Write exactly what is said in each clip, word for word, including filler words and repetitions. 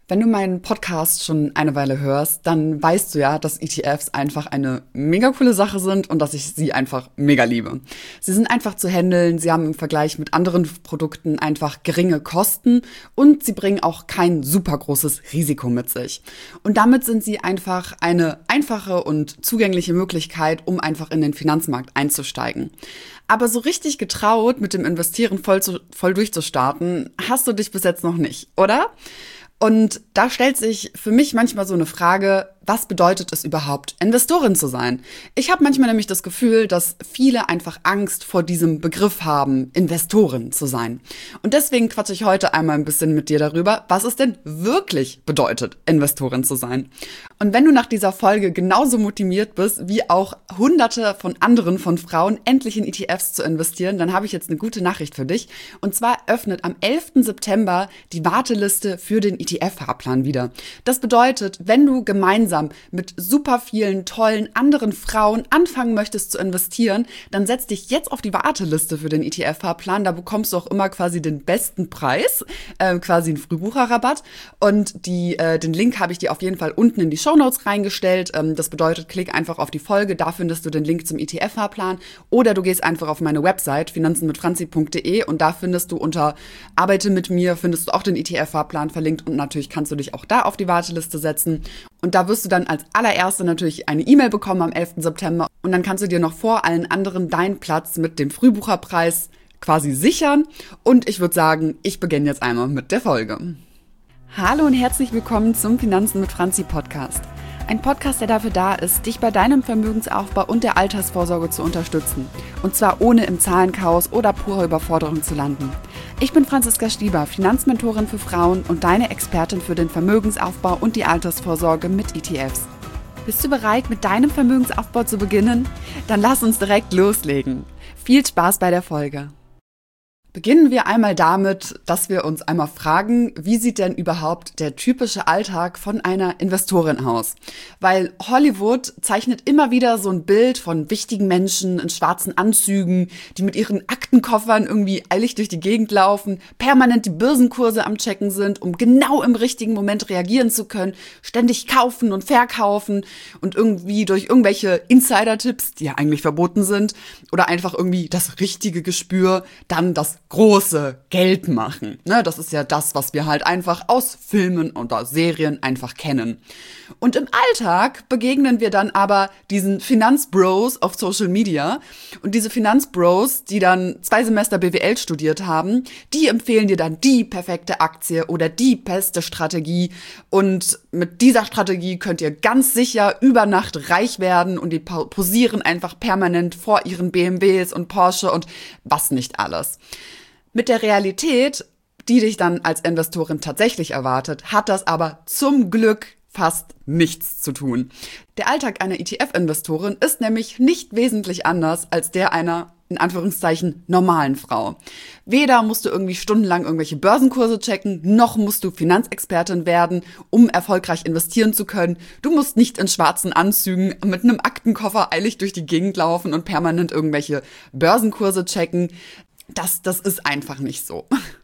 Wenn du meinen Podcast schon eine Weile hörst, dann weißt du ja, dass E T Fs einfach eine mega coole Sache sind und dass ich sie einfach mega liebe. Sie sind einfach zu handeln, sie haben im Vergleich mit anderen Produkten einfach geringe Kosten und sie bringen auch kein super großes Risiko mit sich. Und damit sind sie einfach eine einfache und zugängliche Möglichkeit, um einfach in den Finanzmarkt einzusteigen. Aber so richtig getraut, mit dem Investieren voll, zu, voll durchzustarten, hast du dich bis jetzt noch nicht, oder? Und da stellt sich für mich manchmal so eine Frage, was bedeutet es überhaupt, Investorin zu sein? Ich habe manchmal nämlich das Gefühl, dass viele einfach Angst vor diesem Begriff haben, Investorin zu sein. Und deswegen quatsche ich heute einmal ein bisschen mit dir darüber, was es denn wirklich bedeutet, Investorin zu sein. Und wenn du nach dieser Folge genauso motiviert bist, wie auch hunderte von anderen von Frauen, endlich in E T Fs zu investieren, dann habe ich jetzt eine gute Nachricht für dich. Und zwar öffnet am elften September die Warteliste für den E T F-Fahrplan wieder. Das bedeutet, wenn du gemeinsam mit super vielen tollen anderen Frauen anfangen möchtest zu investieren, dann setz dich jetzt auf die Warteliste für den E T F-Fahrplan. Da bekommst du auch immer quasi den besten Preis, äh, quasi einen Frühbucherrabatt. Und die, äh, den Link habe ich dir auf jeden Fall unten in die Shownotes reingestellt. Ähm, das bedeutet, klick einfach auf die Folge, da findest du den Link zum E T F-Fahrplan. Oder du gehst einfach auf meine Website finanzen mit franzi punkt de und da findest du unter Arbeite mit mir, findest du auch den E T F-Fahrplan verlinkt und natürlich kannst du dich auch da auf die Warteliste setzen. Und da wirst du dann als allererste natürlich eine E-Mail bekommen am elften September und dann kannst du dir noch vor allen anderen deinen Platz mit dem Frühbucherpreis quasi sichern. Und ich würde sagen, ich beginne jetzt einmal mit der Folge. Hallo und herzlich willkommen zum Finanzen mit Franzi Podcast. Ein Podcast, der dafür da ist, dich bei deinem Vermögensaufbau und der Altersvorsorge zu unterstützen. Und zwar ohne im Zahlenchaos oder purer Überforderung zu landen. Ich bin Franziska Stieber, Finanzmentorin für Frauen und deine Expertin für den Vermögensaufbau und die Altersvorsorge mit E T Fs. Bist du bereit, mit deinem Vermögensaufbau zu beginnen? Dann lass uns direkt loslegen. Viel Spaß bei der Folge. Beginnen wir einmal damit, dass wir uns einmal fragen, wie sieht denn überhaupt der typische Alltag von einer Investorin aus? Weil Hollywood zeichnet immer wieder so ein Bild von wichtigen Menschen in schwarzen Anzügen, die mit ihren Aktenkoffern irgendwie eilig durch die Gegend laufen, permanent die Börsenkurse am Checken sind, um genau im richtigen Moment reagieren zu können, ständig kaufen und verkaufen und irgendwie durch irgendwelche Insider-Tipps, die ja eigentlich verboten sind, oder einfach irgendwie das richtige Gespür, dann das große Geld machen. Ne, das ist ja das, was wir halt einfach aus Filmen oder Serien einfach kennen. Und im Alltag begegnen wir dann aber diesen Finanzbros auf Social Media. Und diese Finanzbros, die dann zwei Semester B W L studiert haben, die empfehlen dir dann die perfekte Aktie oder die beste Strategie. Und mit dieser Strategie könnt ihr ganz sicher über Nacht reich werden und die posieren einfach permanent vor ihren B M Ws und Porsche und was nicht alles. Mit der Realität, die dich dann als Investorin tatsächlich erwartet, hat das aber zum Glück fast nichts zu tun. Der Alltag einer E T F-Investorin ist nämlich nicht wesentlich anders als der einer, in Anführungszeichen, normalen Frau. Weder musst du irgendwie stundenlang irgendwelche Börsenkurse checken, noch musst du Finanzexpertin werden, um erfolgreich investieren zu können. Du musst nicht in schwarzen Anzügen mit einem Aktenkoffer eilig durch die Gegend laufen und permanent irgendwelche Börsenkurse checken. Das, das ist einfach nicht so.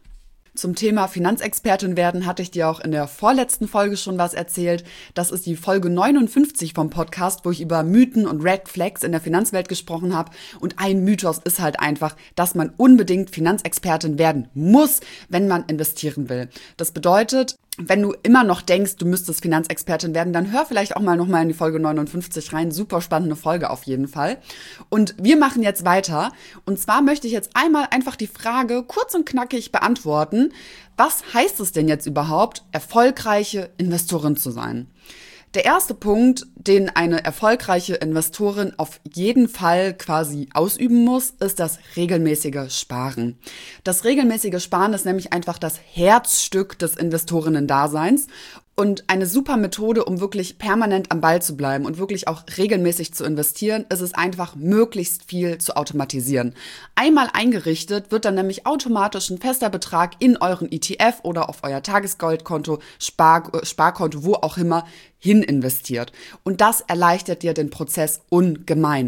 Zum Thema Finanzexpertin werden hatte ich dir auch in der vorletzten Folge schon was erzählt. Das ist die Folge neunundfünfzig vom Podcast, wo ich über Mythen und Red Flags in der Finanzwelt gesprochen habe. Und ein Mythos ist halt einfach, dass man unbedingt Finanzexpertin werden muss, wenn man investieren will. Das bedeutet, wenn du immer noch denkst, du müsstest Finanzexpertin werden, dann hör vielleicht auch mal nochmal in die Folge neunundfünfzig rein. Super spannende Folge auf jeden Fall. Und wir machen jetzt weiter. Und zwar möchte ich jetzt einmal einfach die Frage kurz und knackig beantworten. Was heißt es denn jetzt überhaupt, erfolgreiche Investorin zu sein? Der erste Punkt, den eine erfolgreiche Investorin auf jeden Fall quasi ausüben muss, ist das regelmäßige Sparen. Das regelmäßige Sparen ist nämlich einfach das Herzstück des Investorinnen-Daseins und eine super Methode, um wirklich permanent am Ball zu bleiben und wirklich auch regelmäßig zu investieren, ist es einfach, möglichst viel zu automatisieren. Einmal eingerichtet wird dann nämlich automatisch ein fester Betrag in euren E T F oder auf euer Tagesgeldkonto, Spar- Sparkonto, wo auch immer, hin investiert. Und das erleichtert dir den Prozess ungemein.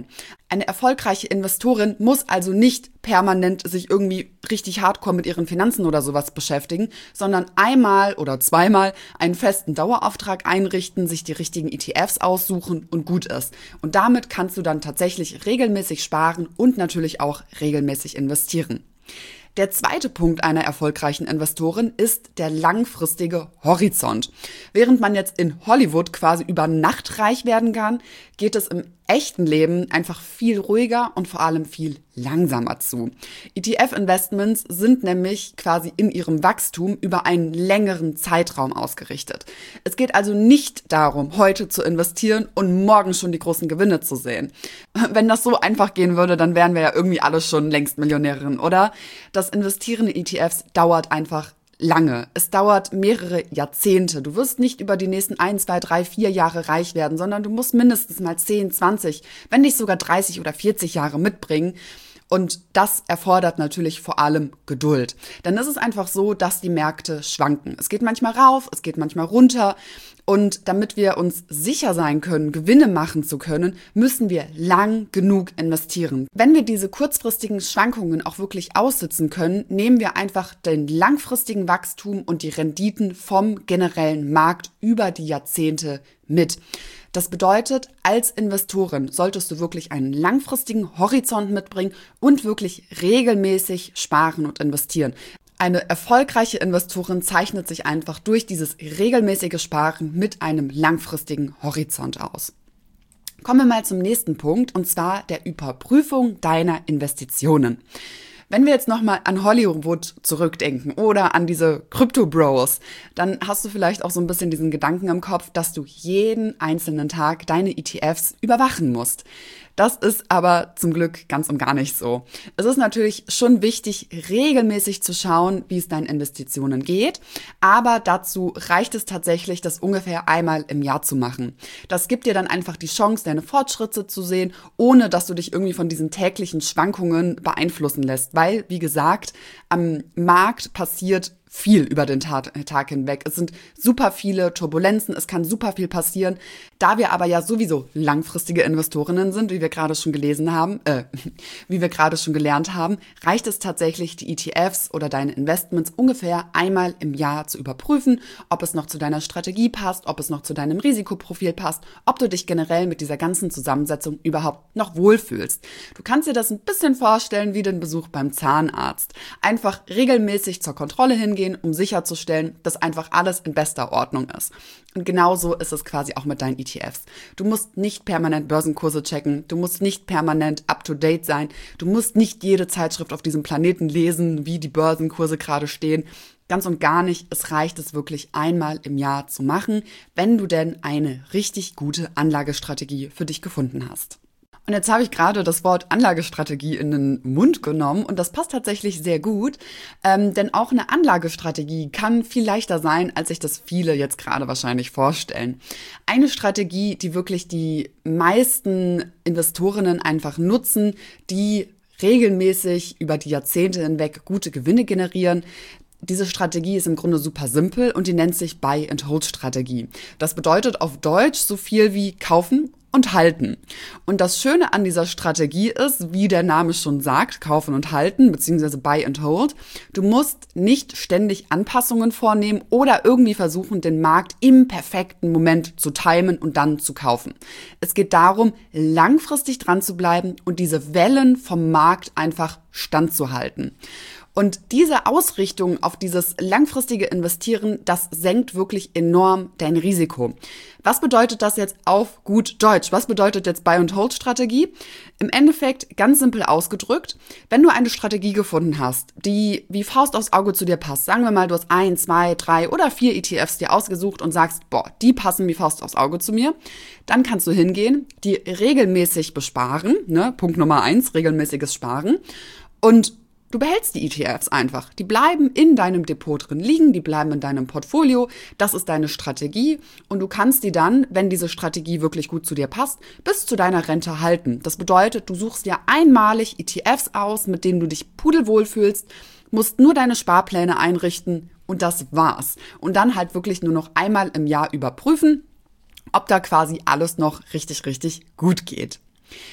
Eine erfolgreiche Investorin muss also nicht permanent sich irgendwie richtig hardcore mit ihren Finanzen oder sowas beschäftigen, sondern einmal oder zweimal einen festen Dauerauftrag einrichten, sich die richtigen E T Fs aussuchen und gut ist. Und damit kannst du dann tatsächlich regelmäßig sparen und natürlich auch regelmäßig investieren. Der zweite Punkt einer erfolgreichen Investorin ist der langfristige Horizont. Während man jetzt in Hollywood quasi über Nacht reich werden kann, geht es im echten Leben einfach viel ruhiger und vor allem viel langsamer zu. E T F-Investments sind nämlich quasi in ihrem Wachstum über einen längeren Zeitraum ausgerichtet. Es geht also nicht darum, heute zu investieren und morgen schon die großen Gewinne zu sehen. Wenn das so einfach gehen würde, dann wären wir ja irgendwie alle schon längst Millionärinnen, oder? Das Investieren in E T Fs dauert einfach lange. Es dauert mehrere Jahrzehnte. Du wirst nicht über die nächsten ein, zwei, drei, vier Jahre reich werden, sondern du musst mindestens mal zehn, zwanzig, wenn nicht sogar dreißig oder vierzig Jahre mitbringen. Und das erfordert natürlich vor allem Geduld. Denn es ist einfach so, dass die Märkte schwanken. Es geht manchmal rauf, es geht manchmal runter. Und damit wir uns sicher sein können, Gewinne machen zu können, müssen wir lang genug investieren. Wenn wir diese kurzfristigen Schwankungen auch wirklich aussitzen können, nehmen wir einfach den langfristigen Wachstum und die Renditen vom generellen Markt über die Jahrzehnte mit. Das bedeutet, als Investorin solltest du wirklich einen langfristigen Horizont mitbringen und wirklich regelmäßig sparen und investieren. Eine erfolgreiche Investorin zeichnet sich einfach durch dieses regelmäßige Sparen mit einem langfristigen Horizont aus. Kommen wir mal zum nächsten Punkt, und zwar der Überprüfung deiner Investitionen. Wenn wir jetzt nochmal an Hollywood zurückdenken oder an diese Crypto-Bros, dann hast du vielleicht auch so ein bisschen diesen Gedanken im Kopf, dass du jeden einzelnen Tag deine E T Fs überwachen musst. Das ist aber zum Glück ganz und gar nicht so. Es ist natürlich schon wichtig, regelmäßig zu schauen, wie es deinen Investitionen geht, aber dazu reicht es tatsächlich, das ungefähr einmal im Jahr zu machen. Das gibt dir dann einfach die Chance, deine Fortschritte zu sehen, ohne dass du dich irgendwie von diesen täglichen Schwankungen beeinflussen lässt, weil, wie gesagt, am Markt passiert viel über den Tag, Tag hinweg. Es sind super viele Turbulenzen, es kann super viel passieren. Da wir aber ja sowieso langfristige Investorinnen sind, wie wir gerade schon gelesen haben, äh, wie wir gerade schon gelernt haben, reicht es tatsächlich, die E T Fs oder deine Investments ungefähr einmal im Jahr zu überprüfen, ob es noch zu deiner Strategie passt, ob es noch zu deinem Risikoprofil passt, ob du dich generell mit dieser ganzen Zusammensetzung überhaupt noch wohlfühlst. Du kannst dir das ein bisschen vorstellen wie den Besuch beim Zahnarzt. Einfach regelmäßig zur Kontrolle hingehen, um sicherzustellen, dass einfach alles in bester Ordnung ist. Und genauso ist es quasi auch mit deinen E T Fs. Du musst nicht permanent Börsenkurse checken, du musst nicht permanent up-to-date sein, du musst nicht jede Zeitschrift auf diesem Planeten lesen, wie die Börsenkurse gerade stehen. Ganz und gar nicht, es reicht es wirklich einmal im Jahr zu machen, wenn du denn eine richtig gute Anlagestrategie für dich gefunden hast. Und jetzt habe ich gerade das Wort Anlagestrategie in den Mund genommen und das passt tatsächlich sehr gut, ähm, denn auch eine Anlagestrategie kann viel leichter sein, als sich das viele jetzt gerade wahrscheinlich vorstellen. Eine Strategie, die wirklich die meisten Investorinnen einfach nutzen, die regelmäßig über die Jahrzehnte hinweg gute Gewinne generieren. Diese Strategie ist im Grunde super simpel und die nennt sich Buy-and-Hold-Strategie. Das bedeutet auf Deutsch so viel wie kaufen und halten. Und das Schöne an dieser Strategie ist, wie der Name schon sagt, kaufen und halten, beziehungsweise buy and hold. Du musst nicht ständig Anpassungen vornehmen oder irgendwie versuchen, den Markt im perfekten Moment zu timen und dann zu kaufen. Es geht darum, langfristig dran zu bleiben und diese Wellen vom Markt einfach standzuhalten. Und diese Ausrichtung auf dieses langfristige Investieren, das senkt wirklich enorm dein Risiko. Was bedeutet das jetzt auf gut Deutsch? Was bedeutet jetzt Buy-and-Hold-Strategie? Im Endeffekt, ganz simpel ausgedrückt, wenn du eine Strategie gefunden hast, die wie Faust aufs Auge zu dir passt, sagen wir mal, du hast ein, zwei, drei oder vier E T Fs dir ausgesucht und sagst, boah, die passen wie Faust aufs Auge zu mir, dann kannst du hingehen, die regelmäßig besparen, ne? Punkt Nummer eins, regelmäßiges Sparen, und du behältst die E T Fs einfach. Die bleiben in deinem Depot drin liegen, die bleiben in deinem Portfolio. Das ist deine Strategie und du kannst die dann, wenn diese Strategie wirklich gut zu dir passt, bis zu deiner Rente halten. Das bedeutet, du suchst dir einmalig E T Fs aus, mit denen du dich pudelwohl fühlst, musst nur deine Sparpläne einrichten und das war's. Und dann halt wirklich nur noch einmal im Jahr überprüfen, ob da quasi alles noch richtig, richtig gut geht.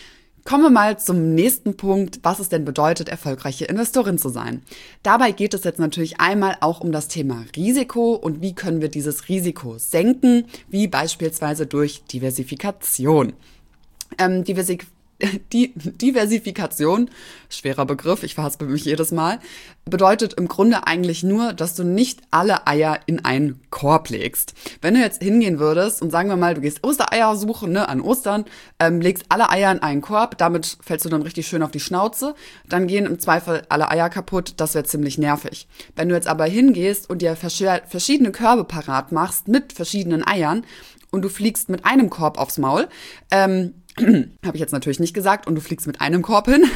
Kommen wir mal zum nächsten Punkt, was es denn bedeutet, erfolgreiche Investorin zu sein. Dabei geht es jetzt natürlich einmal auch um das Thema Risiko und wie können wir dieses Risiko senken, wie beispielsweise durch Diversifikation. Ähm, Diversik Die Diversifikation, schwerer Begriff, ich verhaspel mich jedes Mal, bedeutet im Grunde eigentlich nur, dass du nicht alle Eier in einen Korb legst. Wenn du jetzt hingehen würdest und sagen wir mal, du gehst Ostereier suchen, ne, an Ostern, ähm, legst alle Eier in einen Korb, damit fällst du dann richtig schön auf die Schnauze, dann gehen im Zweifel alle Eier kaputt, das wäre ziemlich nervig. Wenn du jetzt aber hingehst und dir vers- verschiedene Körbe parat machst mit verschiedenen Eiern und du fliegst mit einem Korb aufs Maul, ähm, habe ich jetzt natürlich nicht gesagt, und du fliegst mit einem Korb hin,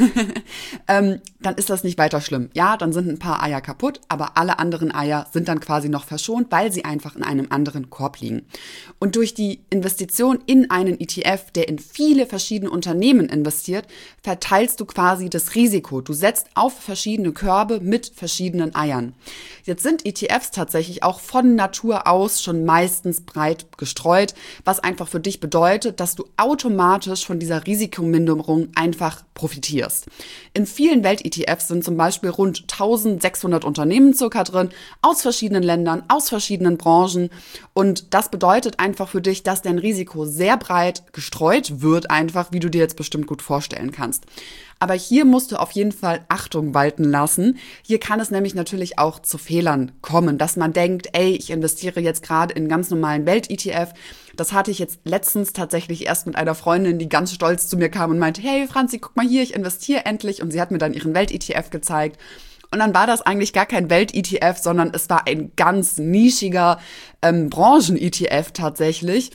ähm, dann ist das nicht weiter schlimm. Ja, dann sind ein paar Eier kaputt, aber alle anderen Eier sind dann quasi noch verschont, weil sie einfach in einem anderen Korb liegen. Und durch die Investition in einen E T F, der in viele verschiedene Unternehmen investiert, verteilst du quasi das Risiko. Du setzt auf verschiedene Körbe mit verschiedenen Eiern. Jetzt sind E T Fs tatsächlich auch von Natur aus schon meistens breit gestreut, was einfach für dich bedeutet, dass du automatisch von dieser Risikominderung einfach profitierst. In vielen Welt-E T Fs sind zum Beispiel rund eintausendsechshundert Unternehmen circa drin, aus verschiedenen Ländern, aus verschiedenen Branchen, und das bedeutet einfach für dich, dass dein Risiko sehr breit gestreut wird, einfach, wie du dir jetzt bestimmt gut vorstellen kannst. Aber hier musst du auf jeden Fall Achtung walten lassen. Hier kann es nämlich natürlich auch zu Fehlern kommen, dass man denkt, ey, ich investiere jetzt gerade in einen ganz normalen Welt-E T F. Das hatte ich jetzt letztens tatsächlich erst mit einer Freundin, die ganz stolz zu mir kam und meinte, hey Franzi, guck mal hier, ich investiere endlich. Und sie hat mir dann ihren Welt-E T F gezeigt. Und dann war das eigentlich gar kein Welt-E T F, sondern es war ein ganz nischiger ähm, Branchen-E T F tatsächlich,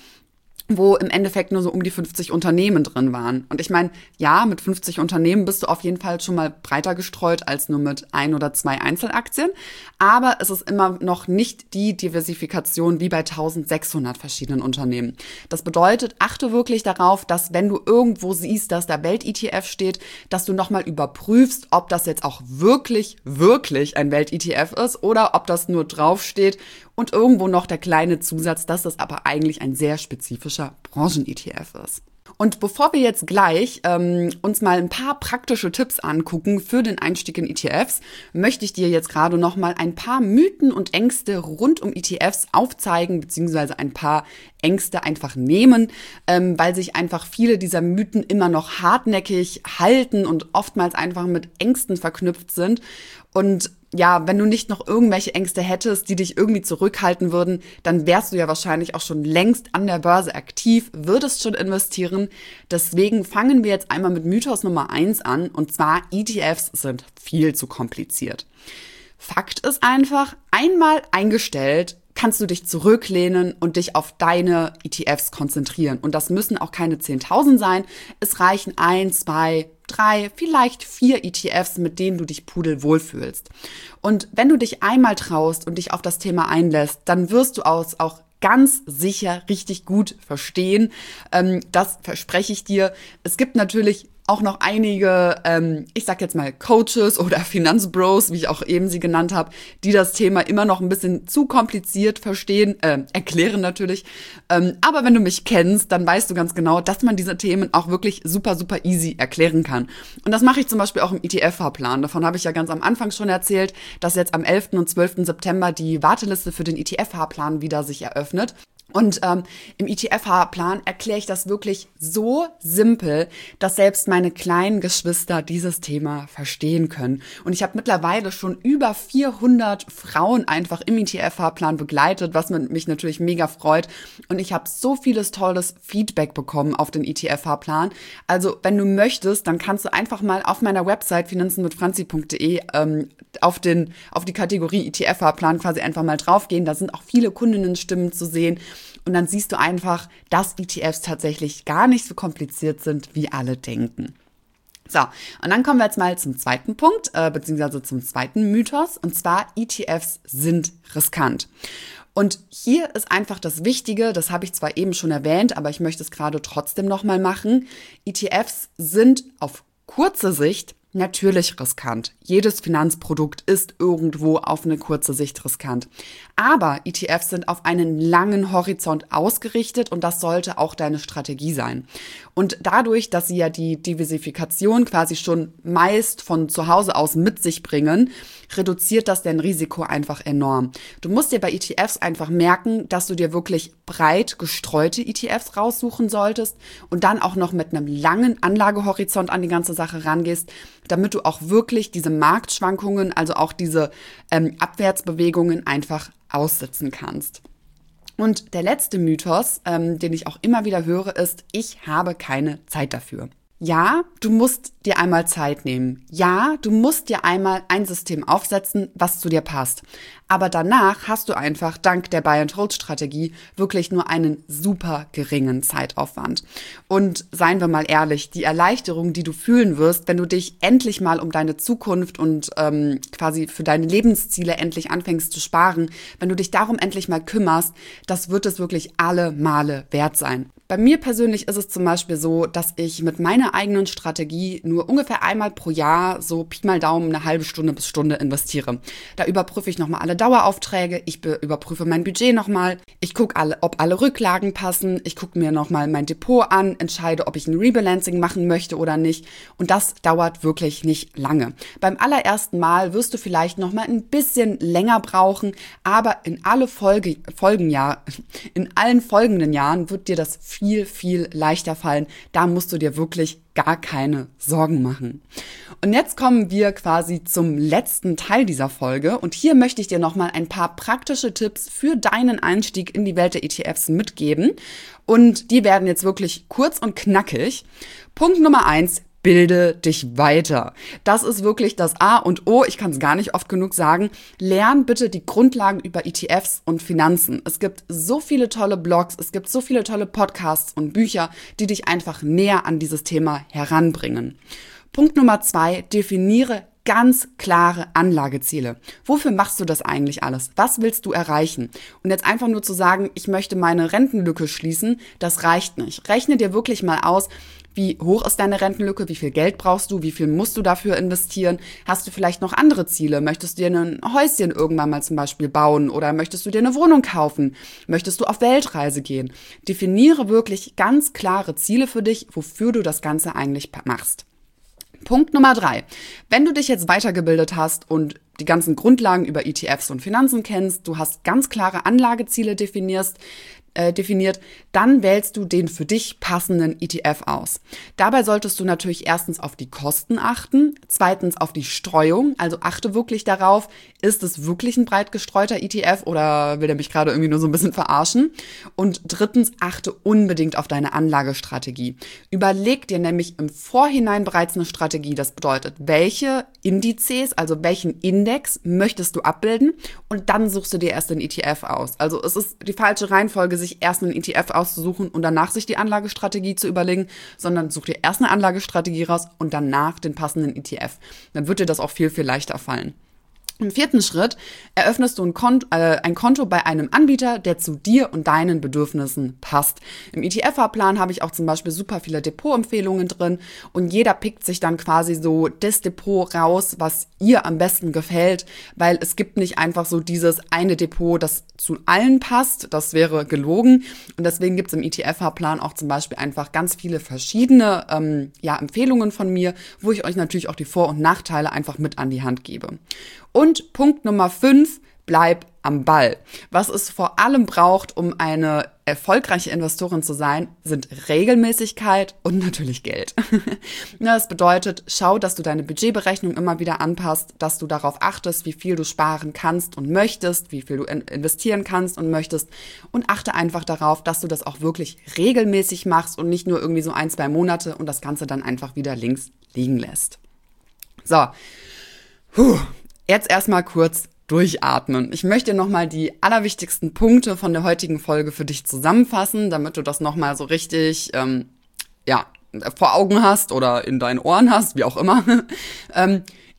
wo im Endeffekt nur so um die fünfzig Unternehmen drin waren. Und ich meine, ja, mit fünfzig Unternehmen bist du auf jeden Fall schon mal breiter gestreut als nur mit ein oder zwei Einzelaktien. Aber es ist immer noch nicht die Diversifikation wie bei eintausendsechshundert verschiedenen Unternehmen. Das bedeutet, achte wirklich darauf, dass wenn du irgendwo siehst, dass da Welt-E T F steht, dass du nochmal überprüfst, ob das jetzt auch wirklich, wirklich ein Welt-E T F ist oder ob das nur draufsteht und irgendwo noch der kleine Zusatz, dass das aber eigentlich ein sehr spezifischer Branchen-E T F ist. Und bevor wir jetzt gleich ähm, uns mal ein paar praktische Tipps angucken für den Einstieg in E T Fs, möchte ich dir jetzt gerade noch mal ein paar Mythen und Ängste rund um E T Fs aufzeigen, beziehungsweise ein paar Ängste einfach nehmen, ähm, weil sich einfach viele dieser Mythen immer noch hartnäckig halten und oftmals einfach mit Ängsten verknüpft sind. Und ja, wenn du nicht noch irgendwelche Ängste hättest, die dich irgendwie zurückhalten würden, dann wärst du ja wahrscheinlich auch schon längst an der Börse aktiv, würdest schon investieren. Deswegen fangen wir jetzt einmal mit Mythos Nummer eins an, und zwar E T Fs sind viel zu kompliziert. Fakt ist einfach, einmal eingestellt, kannst du dich zurücklehnen und dich auf deine E T Fs konzentrieren. Und das müssen auch keine zehntausend sein. Es reichen ein, zwei, drei, vielleicht vier E T Fs, mit denen du dich pudelwohl fühlst. Und wenn du dich einmal traust und dich auf das Thema einlässt, dann wirst du aus auch ganz sicher richtig gut verstehen. Ähm, das verspreche ich dir. Es gibt natürlich auch noch einige, ähm, ich sag jetzt mal Coaches oder Finanzbros, wie ich auch eben sie genannt habe, die das Thema immer noch ein bisschen zu kompliziert verstehen, äh, erklären natürlich. Ähm, aber wenn du mich kennst, dann weißt du ganz genau, dass man diese Themen auch wirklich super, super easy erklären kann. Und das mache ich zum Beispiel auch im E T F-Fahrplan. Davon habe ich ja ganz am Anfang schon erzählt, dass jetzt am elften und zwölften September die Warteliste für den E T F-Fahrplan wieder sich eröffnet. Und ähm, im E T F-Fahrplan erkläre ich das wirklich so simpel, dass selbst meine kleinen Geschwister dieses Thema verstehen können. Und ich habe mittlerweile schon über vierhundert Frauen einfach im E T F-Fahrplan begleitet, was mich natürlich mega freut. Und ich habe so vieles tolles Feedback bekommen auf den E T F-Fahrplan. Also wenn du möchtest, dann kannst du einfach mal auf meiner Website finanzen mit franzi punkt de ähm, auf den auf die Kategorie E T F-Fahrplan quasi einfach mal draufgehen. Da sind auch viele Kundinnenstimmen zu sehen. Und dann siehst du einfach, dass E T Fs tatsächlich gar nicht so kompliziert sind, wie alle denken. So, und dann kommen wir jetzt mal zum zweiten Punkt, äh, beziehungsweise zum zweiten Mythos. Und zwar, E T Fs sind riskant. Und hier ist einfach das Wichtige, das habe ich zwar eben schon erwähnt, aber ich möchte es gerade trotzdem nochmal machen. E T Fs sind auf kurze Sicht Natürlich riskant. Jedes Finanzprodukt ist irgendwo auf eine kurze Sicht riskant. Aber E T Fs sind auf einen langen Horizont ausgerichtet und das sollte auch deine Strategie sein. Und dadurch, dass sie ja die Diversifikation quasi schon meist von zu Hause aus mit sich bringen, reduziert das dein Risiko einfach enorm. Du musst dir bei E T Fs einfach merken, dass du dir wirklich breit gestreute E T Fs raussuchen solltest und dann auch noch mit einem langen Anlagehorizont an die ganze Sache rangehst, damit du auch wirklich diese Marktschwankungen, also auch diese ähm, Abwärtsbewegungen einfach aussitzen kannst. Und der letzte Mythos, ähm, den ich auch immer wieder höre, ist, ich habe keine Zeit dafür. Ja, du musst dir einmal Zeit nehmen. Ja, du musst dir einmal ein System aufsetzen, was zu dir passt. Aber danach hast du einfach dank der Buy-and-Hold-Strategie wirklich nur einen super geringen Zeitaufwand. Und seien wir mal ehrlich, die Erleichterung, die du fühlen wirst, wenn du dich endlich mal um deine Zukunft und ähm, quasi für deine Lebensziele endlich anfängst zu sparen, wenn du dich darum endlich mal kümmerst, das wird es wirklich alle Male wert sein. Bei mir persönlich ist es zum Beispiel so, dass ich mit meiner eigenen Strategie nur ungefähr einmal pro Jahr so Pi mal Daumen eine halbe Stunde bis Stunde investiere. Da überprüfe ich nochmal alle Daueraufträge, ich be- überprüfe mein Budget nochmal, ich gucke, alle, ob alle Rücklagen passen, ich gucke mir nochmal mein Depot an, entscheide, ob ich ein Rebalancing machen möchte oder nicht und das dauert wirklich nicht lange. Beim allerersten Mal wirst du vielleicht nochmal ein bisschen länger brauchen, aber in alle Folge, Folgenjahr, in allen folgenden Jahren wird dir das viel, viel leichter fallen. Da musst du dir wirklich gar keine Sorgen machen. Und jetzt kommen wir quasi zum letzten Teil dieser Folge und hier möchte ich dir nochmal ein paar praktische Tipps für deinen Einstieg in die Welt der E T Fs mitgeben und die werden jetzt wirklich kurz und knackig. Punkt Nummer eins: Bilde dich weiter. Das ist wirklich das A und O. Ich kann es gar nicht oft genug sagen. Lern bitte die Grundlagen über E T Fs und Finanzen. Es gibt so viele tolle Blogs, es gibt so viele tolle Podcasts und Bücher, die dich einfach näher an dieses Thema heranbringen. Punkt Nummer zwei, definiere ganz klare Anlageziele. Wofür machst du das eigentlich alles? Was willst du erreichen? Und jetzt einfach nur zu sagen, ich möchte meine Rentenlücke schließen, das reicht nicht. Rechne dir wirklich mal aus, wie hoch ist deine Rentenlücke? Wie viel Geld brauchst du? Wie viel musst du dafür investieren? Hast du vielleicht noch andere Ziele? Möchtest du dir ein Häuschen irgendwann mal zum Beispiel bauen? Oder möchtest du dir eine Wohnung kaufen? Möchtest du auf Weltreise gehen? Definiere wirklich ganz klare Ziele für dich, wofür du das Ganze eigentlich machst. Punkt Nummer drei. Wenn du dich jetzt weitergebildet hast und die ganzen Grundlagen über E T Fs und Finanzen kennst, du hast ganz klare Anlageziele definierst, äh, definiert, dann wählst du den für dich passenden E T F aus. Dabei solltest du natürlich erstens auf die Kosten achten, zweitens auf die Streuung, also achte wirklich darauf, ist es wirklich ein breit gestreuter E T F oder will der mich gerade irgendwie nur so ein bisschen verarschen? Und drittens, achte unbedingt auf deine Anlagestrategie. Überleg dir nämlich im Vorhinein bereits eine Strategie, das bedeutet, welche Indizes, also welchen Index möchtest du abbilden und dann suchst du dir erst den E T F aus. Also es ist die falsche Reihenfolge, sich erst einen E T F auszusuchen und danach sich die Anlagestrategie zu überlegen, sondern such dir erst eine Anlagestrategie raus und danach den passenden E T F. Dann wird dir das auch viel, viel leichter fallen. Im vierten Schritt eröffnest du ein Konto, äh, ein Konto bei einem Anbieter, der zu dir und deinen Bedürfnissen passt. Im E T F-Fahrplan habe ich auch zum Beispiel super viele Depotempfehlungen drin und jeder pickt sich dann quasi so das Depot raus, was ihr am besten gefällt, weil es gibt nicht einfach so dieses eine Depot, das zu allen passt, das wäre gelogen und deswegen gibt es im E T F-Fahrplan auch zum Beispiel einfach ganz viele verschiedene ähm, ja, Empfehlungen von mir, wo ich euch natürlich auch die Vor- und Nachteile einfach mit an die Hand gebe. Und Punkt Nummer fünf, bleib am Ball. Was es vor allem braucht, um eine erfolgreiche Investorin zu sein, sind Regelmäßigkeit und natürlich Geld. Das bedeutet, schau, dass du deine Budgetberechnung immer wieder anpasst, dass du darauf achtest, wie viel du sparen kannst und möchtest, wie viel du investieren kannst und möchtest und achte einfach darauf, dass du das auch wirklich regelmäßig machst und nicht nur irgendwie so ein, zwei Monate und das Ganze dann einfach wieder links liegen lässt. So, Puh. Jetzt erstmal kurz durchatmen. Ich möchte nochmal die allerwichtigsten Punkte von der heutigen Folge für dich zusammenfassen, damit du das nochmal so richtig, ähm, ja, vor Augen hast oder in deinen Ohren hast, wie auch immer. ähm,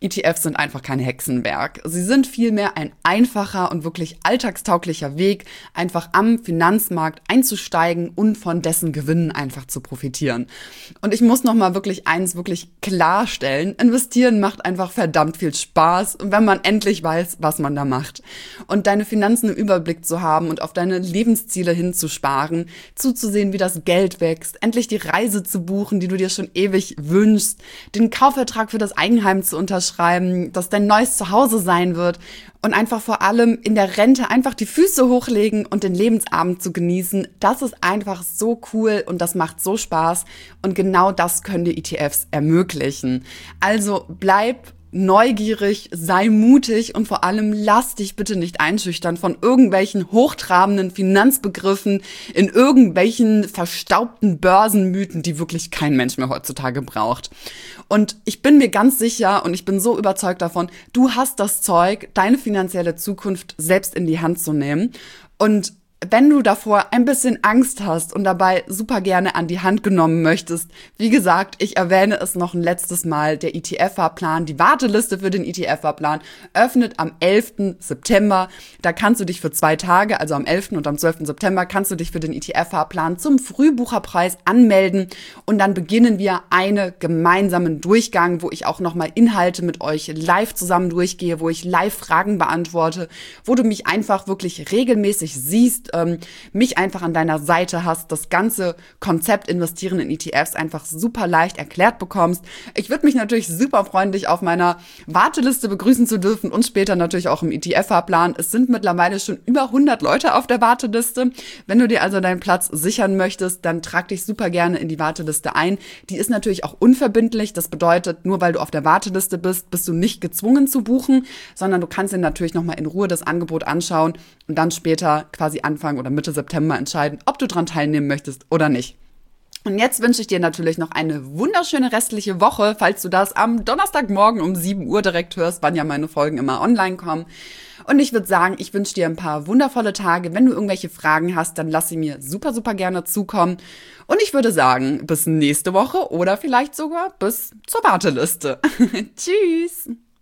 E T Fs sind einfach kein Hexenwerk. Sie sind vielmehr ein einfacher und wirklich alltagstauglicher Weg, einfach am Finanzmarkt einzusteigen und von dessen Gewinnen einfach zu profitieren. Und ich muss noch mal wirklich eins wirklich klarstellen. Investieren macht einfach verdammt viel Spaß, wenn man endlich weiß, was man da macht. Und deine Finanzen im Überblick zu haben und auf deine Lebensziele hinzusparen, zuzusehen, wie das Geld wächst, endlich die Reise zu buchen, die du dir schon ewig wünschst, den Kaufvertrag für das Eigenheim zu unterschreiben, das dein neues Zuhause sein wird und einfach vor allem in der Rente einfach die Füße hochlegen und den Lebensabend zu genießen. Das ist einfach so cool und das macht so Spaß und genau das können dir E T Fs ermöglichen. Also bleib neugierig, sei mutig und vor allem lass dich bitte nicht einschüchtern von irgendwelchen hochtrabenden Finanzbegriffen in irgendwelchen verstaubten Börsenmythen, die wirklich kein Mensch mehr heutzutage braucht. Und ich bin mir ganz sicher und ich bin so überzeugt davon, du hast das Zeug, deine finanzielle Zukunft selbst in die Hand zu nehmen. Und wenn du davor ein bisschen Angst hast und dabei super gerne an die Hand genommen möchtest, wie gesagt, ich erwähne es noch ein letztes Mal, der E T F-Fahrplan, die Warteliste für den E T F-Fahrplan öffnet am elften September. Da kannst du dich für zwei Tage, also am elften und am zwölften September, kannst du dich für den E T F-Fahrplan zum Frühbucherpreis anmelden und dann beginnen wir einen gemeinsamen Durchgang, wo ich auch nochmal Inhalte mit euch live zusammen durchgehe, wo ich live Fragen beantworte, wo du mich einfach wirklich regelmäßig siehst, ähm, mich einfach an deiner Seite hast, das ganze Konzept Investieren in E T Fs einfach super leicht erklärt bekommst. Ich würde mich natürlich super freuen, dich auf meiner Warteliste begrüßen zu dürfen und später natürlich auch im E T F-Fahrplan. Es sind mittlerweile schon über hundert Leute auf der Warteliste. Wenn du dir also deinen Platz sichern möchtest, dann trag dich super gerne in die Warteliste ein. Die ist natürlich auch unverbindlich. Das bedeutet, nur weil du auf der Warteliste bist, bist du nicht gezwungen zu buchen, sondern du kannst dir natürlich nochmal in Ruhe das Angebot anschauen und dann später quasi Anfang oder Mitte September entscheiden, ob du dran teilnehmen möchtest oder nicht. Und jetzt wünsche ich dir natürlich noch eine wunderschöne restliche Woche, falls du das am Donnerstagmorgen um sieben Uhr direkt hörst, wann ja meine Folgen immer online kommen. Und ich würde sagen, ich wünsche dir ein paar wundervolle Tage. Wenn du irgendwelche Fragen hast, dann lass sie mir super, super gerne zukommen. Und ich würde sagen, bis nächste Woche oder vielleicht sogar bis zur Warteliste. Tschüss!